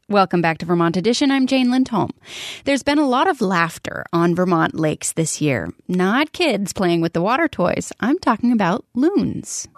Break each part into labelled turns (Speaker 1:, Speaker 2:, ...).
Speaker 1: Welcome back to Vermont Edition. I'm Jane Lindholm. There's been a lot of laughter on Vermont lakes this year. Not kids playing with the water toys. I'm talking about loons.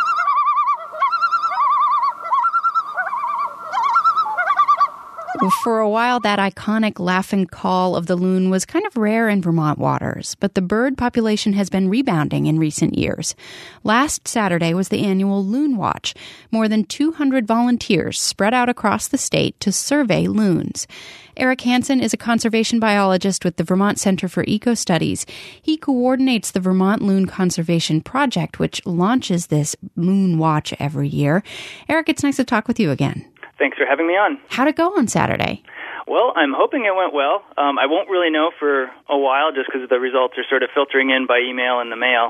Speaker 1: For a while, that iconic laughing call of the loon was kind of rare in Vermont waters, but the bird population has been rebounding in recent years. Last Saturday was the annual Loon Watch. More than 200 volunteers spread out across the state to survey loons. Eric Hansen is a conservation biologist with the Vermont Center for Eco-Studies. He coordinates the Vermont Loon Conservation Project, which launches this Loon Watch every year. Eric, it's nice to talk with you again.
Speaker 2: Thanks for having me on.
Speaker 1: How'd it go on Saturday?
Speaker 2: Well, I'm hoping it went well. I won't really know for a while just because the results are sort of filtering in by email in the mail.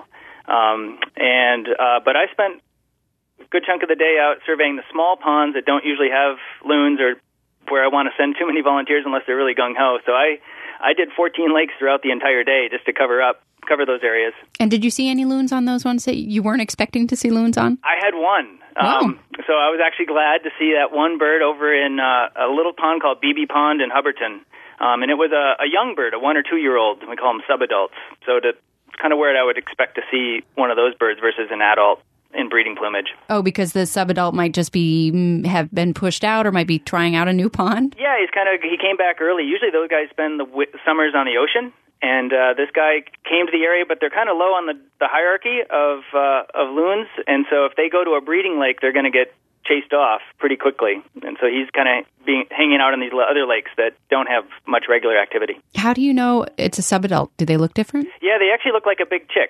Speaker 2: But I spent a good chunk of the day out surveying the small ponds that don't usually have loons or where I want to send too many volunteers unless they're really gung-ho. So I did 14 lakes throughout the entire day just to cover those areas. And did you see any loons on those ones that you weren't expecting to see loons on? I had one. So I was actually glad to see that one bird over in a little pond called Beebe Pond in Hubbardton. And it was a young bird, a 1 or 2 year old. We call them subadults. So it's kind of weird I would expect to see one of those birds versus an adult in breeding plumage. Oh, because the subadult might just have been pushed out or might be trying out a new pond? Yeah, he came back early. Usually those guys spend the summers on the ocean. And this guy came to the area, but they're kind of low on the hierarchy of loons. And so if they go to a breeding lake, they're going to get chased off pretty quickly. And so he's kind of hanging out in these other lakes that don't have much regular activity. How do you know it's a subadult? Do they look different? Yeah, they actually look like a big chick.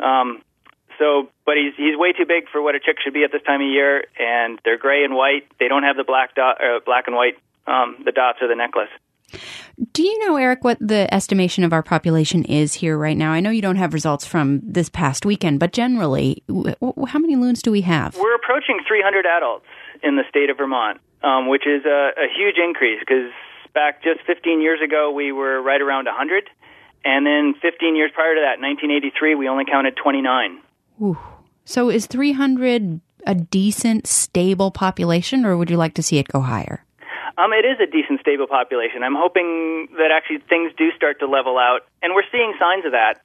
Speaker 2: But he's way too big for what a chick should be at this time of year. And they're gray and white. They don't have the black and white, the dots or the necklace. Do you know, Eric, what the estimation of our population is here right now? I know you don't have results from this past weekend, but generally, how many loons do we have? We're approaching 300 adults in the state of Vermont, which is a huge increase because back just 15 years ago, we were right around 100. And then 15 years prior to that, 1983, we only counted 29. Ooh. So is 300 a decent, stable population, or would you like to see it go higher? It is a decent, stable population. I'm hoping that actually things do start to level out, and we're seeing signs of that.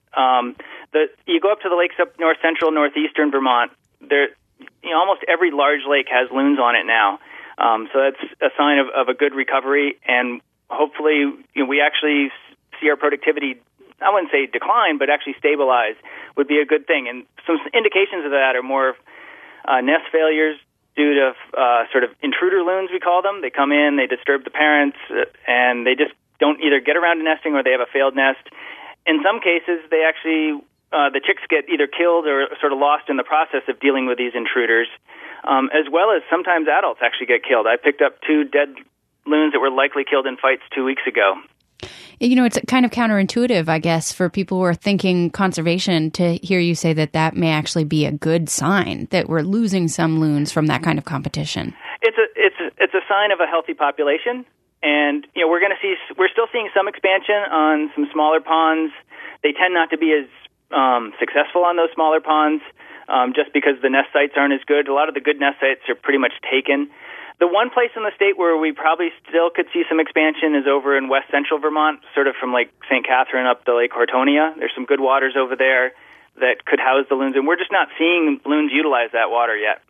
Speaker 2: You go up to the lakes up north central, northeastern Vermont. Almost every large lake has loons on it now. So that's a sign of a good recovery, and hopefully we actually see our productivity, I wouldn't say decline, but actually stabilize would be a good thing. And some indications of that are more nest failures, due to sort of intruder loons, we call them. They come in, they disturb the parents, and they just don't either get around to nesting or they have a failed nest. In some cases, they actually, the chicks get either killed or sort of lost in the process of dealing with these intruders, as well as sometimes adults actually get killed. I picked up 2 dead loons that were likely killed in fights 2 weeks ago. It's kind of counterintuitive, I guess, for people who are thinking conservation to hear you say that may actually be a good sign that we're losing some loons from that kind of competition. It's a sign of a healthy population, and we're still seeing some expansion on some smaller ponds. They tend not to be as successful on those smaller ponds, just because the nest sites aren't as good. A lot of the good nest sites are pretty much taken. The one place in the state where we probably still could see some expansion is over in west central Vermont, sort of from Lake St. Catherine up to Lake Hortonia. There's some good waters over there that could house the loons, and we're just not seeing loons utilize that water yet.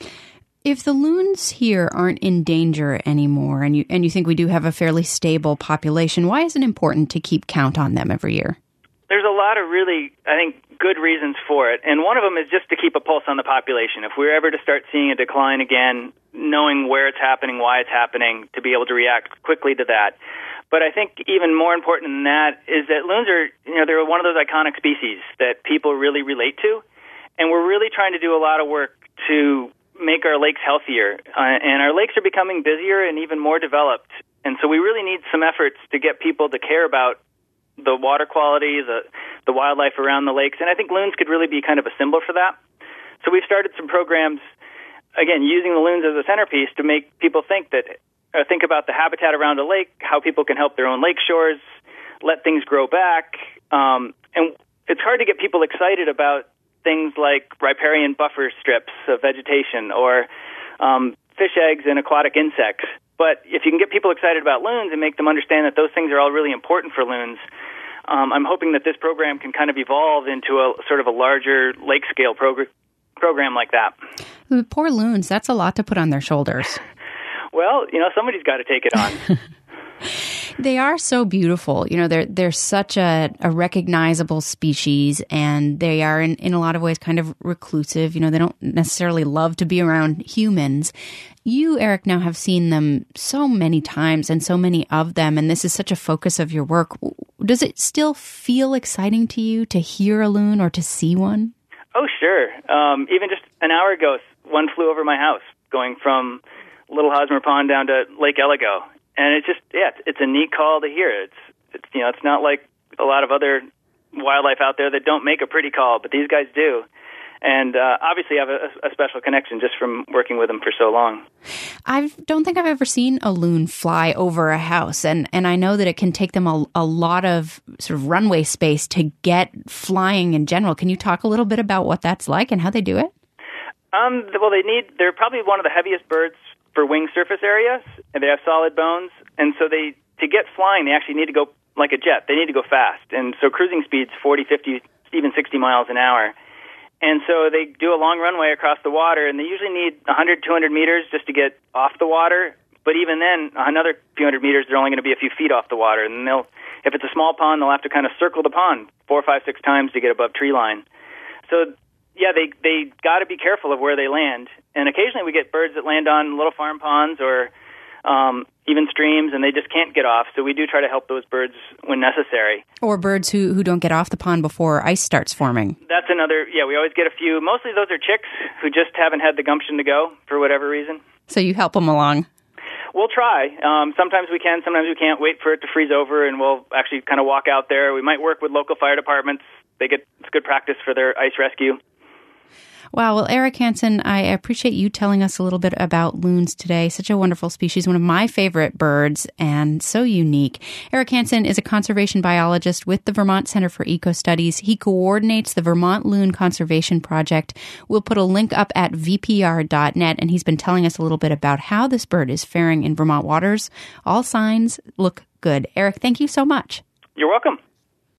Speaker 2: If the loons here aren't in danger anymore, and you think we do have a fairly stable population, why is it important to keep count on them every year? There's a lot of really, I think, good reasons for it. And one of them is just to keep a pulse on the population. If we're ever to start seeing a decline again, knowing where it's happening, why it's happening, to be able to react quickly to that. But I think even more important than that is that loons are, they're one of those iconic species that people really relate to. And we're really trying to do a lot of work to make our lakes healthier. And our lakes are becoming busier and even more developed. And so we really need some efforts to get people to care about the water quality, the wildlife around the lakes. And I think loons could really be kind of a symbol for that. So we've started some programs, again, using the loons as a centerpiece to make people think about the habitat around a lake, how people can help their own lake shores, let things grow back. And it's hard to get people excited about things like riparian buffer strips of vegetation or fish eggs and aquatic insects. But if you can get people excited about loons and make them understand that those things are all really important for loons, I'm hoping that this program can kind of evolve into a sort of a larger lake-scale program like that.
Speaker 1: The poor loons, that's a lot to put on their shoulders.
Speaker 2: Well, somebody's got to take it on.
Speaker 1: They are so beautiful. They're such a recognizable species, and they are in a lot of ways kind of reclusive. They don't necessarily love to be around humans. You, Eric, now have seen them so many times and so many of them, and this is such a focus of your work. Does it still feel exciting to you to hear a loon or to see one?
Speaker 2: Oh, sure. Even just an hour ago, one flew over my house going from Little Hosmer Pond down to Lake Elligo. And it's just, it's a neat call to hear. It's not like a lot of other wildlife out there that don't make a pretty call, but these guys do. And obviously I have a special connection just from working with them for so long.
Speaker 1: I don't think I've ever seen a loon fly over a house, and I know that it can take them a lot of sort of runway space to get flying in general. Can you talk a little bit about what that's like and how they do it?
Speaker 2: Well, they're probably one of the heaviest birds for wing surface areas, and they have solid bones, and so to get flying, they actually need to go like a jet. They need to go fast, and so cruising speed's 40, 50, even 60 miles an hour. And so they do a long runway across the water, and they usually need 100, 200 meters just to get off the water, but even then, another few hundred meters, they're only going to be a few feet off the water, and if it's a small pond, they'll have to kind of circle the pond 4, 5, 6 times to get above tree line. So they got to be careful of where they land. And occasionally we get birds that land on little farm ponds or even streams, and they just can't get off. So we do try to help those birds when necessary.
Speaker 1: Or birds who don't get off the pond before ice starts forming.
Speaker 2: That's another, we always get a few. Mostly those are chicks who just haven't had the gumption to go for whatever reason.
Speaker 1: So you help them along?
Speaker 2: We'll try. Sometimes we can, sometimes we can't. Wait for it to freeze over, and we'll actually kind of walk out there. We might work with local fire departments. It's good practice for their ice rescue.
Speaker 1: Wow. Well, Eric Hansen, I appreciate you telling us a little bit about loons today. Such a wonderful species, one of my favorite birds, and so unique. Eric Hansen is a conservation biologist with the Vermont Center for Eco-Studies. He coordinates the Vermont Loon Conservation Project. We'll put a link up at vpr.net, and he's been telling us a little bit about how this bird is faring in Vermont waters. All signs look good. Eric, thank you so much.
Speaker 2: You're welcome.